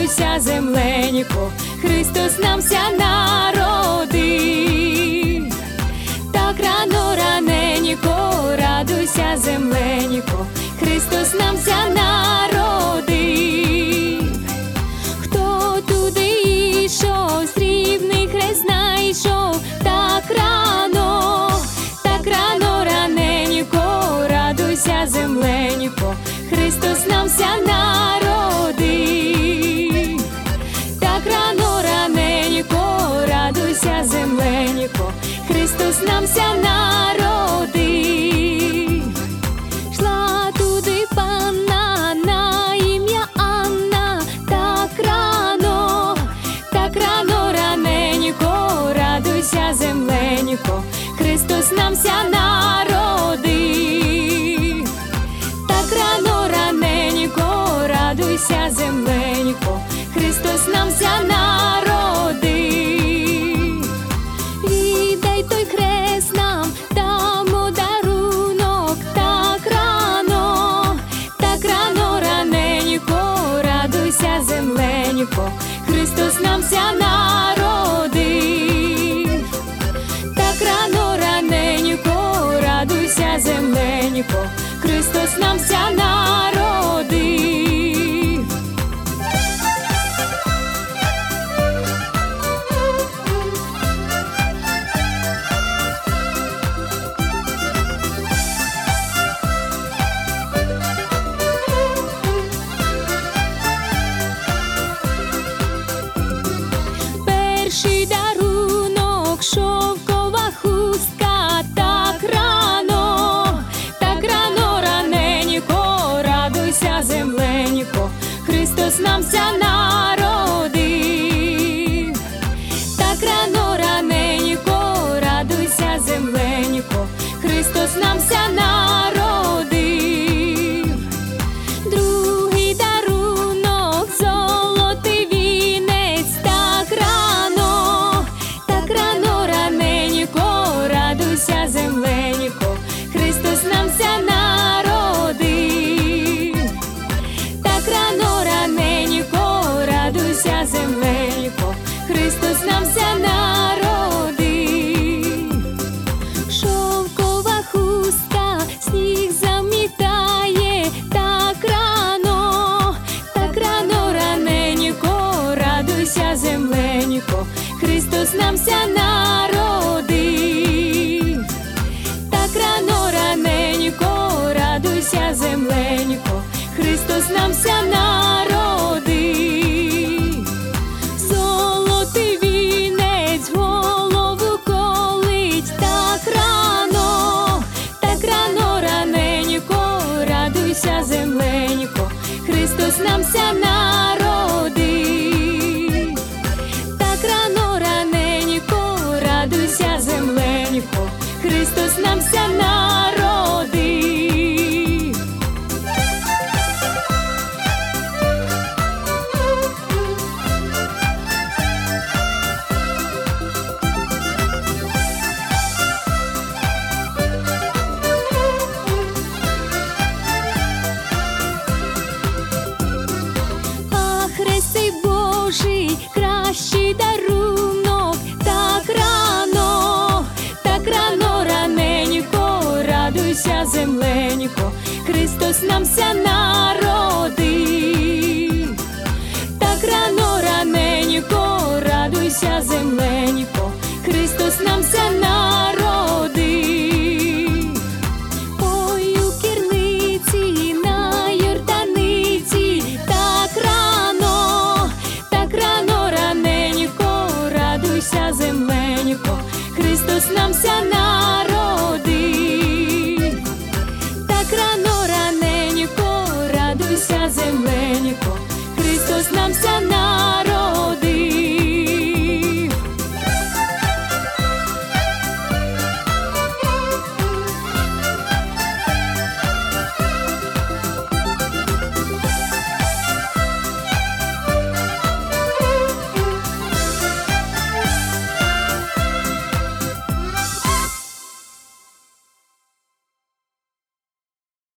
радуйся, земленько, Христос нам ся народив. Так рано раненько, радуйся, земленько, Христос нам ся народив. Хто туди йшов, срібний хрест знайшов, так рано раненько, радуйся, земленько, Христос нам ся народив. Так рано раненько, радуйся, земленько, Христос нам ся народив. Шла туди панна на ім'я Анна, так рано раненько, радуйся, земленько, Христос нам ся народив. Так рано раненько, радуйся, земленько, Христос нам ся народив. Віддай той хрест нам, дамо дарунок, так рано раненько, радуйся, земленько, Христос нам ся народив. Так рано раненько, радуйся, земленько, Христос нам ся народив. Перший дарунок, шовкова хустка, так рано раненько, радуйся, земленько, Христос нам ся народив. Так рано раненько, радуйся, земленько, Христос нам ся народив. Другий дарунок, золотий вінець, так рано раненько, радуйся, земленько, Христос нам ся народив. Так рано раненько, радуйся, земленько, Христос нам ся народив. Шовкова хустка сніг замітає, так рано раненько, радуйся, земленько, Христос нам ся народив. Так рано раненько, радуйся, земленько, Христос нам ся народив. Золотий вінець голову колить, так рано раненько, радуйся, земленько, Христос нам ся народив. Так рано раненько, радуйся, земленько, Христос нам ся народив. А хрест цей Божий, кращий дарунок, так рано раненько, радуйся, земленько, Христос нам ся народив.